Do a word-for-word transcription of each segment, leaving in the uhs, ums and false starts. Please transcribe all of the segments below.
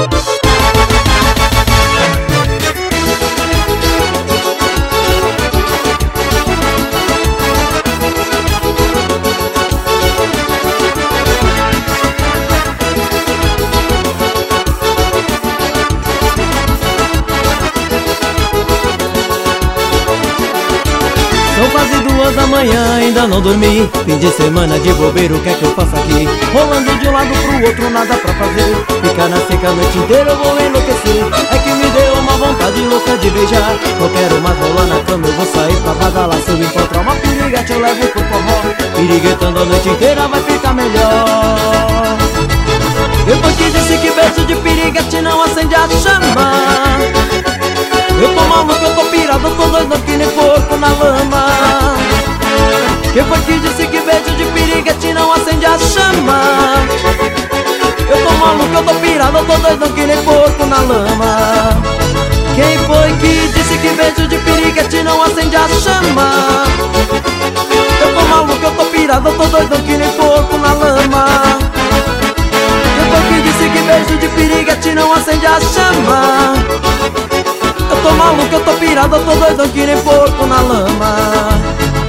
São quase duas da manhã, ainda não dormi. Fim de semana de bobeira, o que é que eu faço aqui? Rolando de um lado pro outro, nada pra fazer. Ficar na seca a noite inteira, eu vou enlouquecer. É que me deu uma vontade louca de beijar. Não quero mais rolar na cama, eu vou sair pra badalar. Se eu encontrar uma piriguete, eu levo pro forró. Piriguetando a noite inteira vai ficar melhor. Depois que disse que beijo de piriguete não acende a chama. Eu tô maluco, eu tô pirado, eu tô doido que nem porco na lama. Quem foi que disse que beijo de piriguete não acende a chama? Eu tô maluco, eu tô pirado, eu tô doido que nem porco na lama. Quem foi que disse que beijo de piriguete não acende a chama? Eu tô maluco, eu tô pirado, eu tô doido que nem porco na lama. Quem foi que disse que beijo de piriguete não acende a chama? Eu tô maluco, eu tô pirado, eu tô doido que nem porco na lama.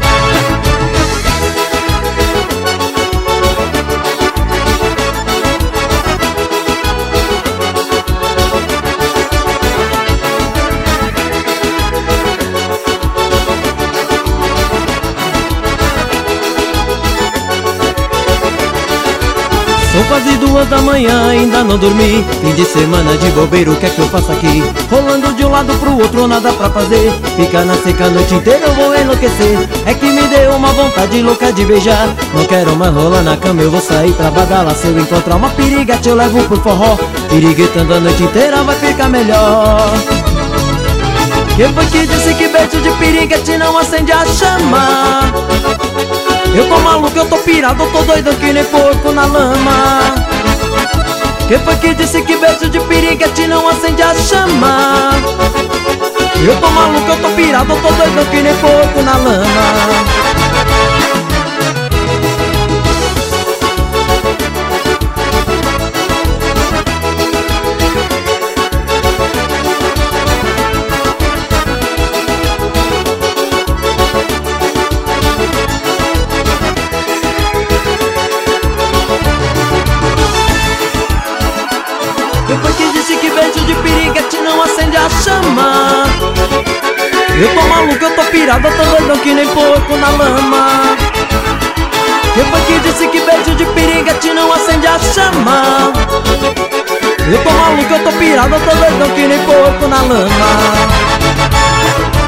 São quase duas da manhã, ainda não dormi. Fim de semana de bobeira, o que é que eu faço aqui? Rolando de um lado pro outro, nada pra fazer. Ficar na seca a noite inteira, eu vou enlouquecer. É que me deu uma vontade louca de beijar. Não quero mais rolar na cama, eu vou sair pra badalar. Se eu encontrar uma piriguete, eu levo pro forró. Piriguetando a noite inteira vai ficar melhor. Quem foi que disse que beijo de piriguete não acende a chama? Eu tô maluco, eu tô pirado, eu tô doido que nem porco na lama. Quem foi que disse que beijo de piriguete não acende a chama? Eu tô maluco, eu tô pirado, eu tô doido que nem porco na lama. Depois que disse que beijo de piriguete não acende a chama. Eu tô maluco, eu tô pirado, eu tô doido que nem porco na lama. Depois que disse que beijo de piriguete não acende a chama. Eu tô maluco, eu tô pirado, eu tô doido que nem porco na lama.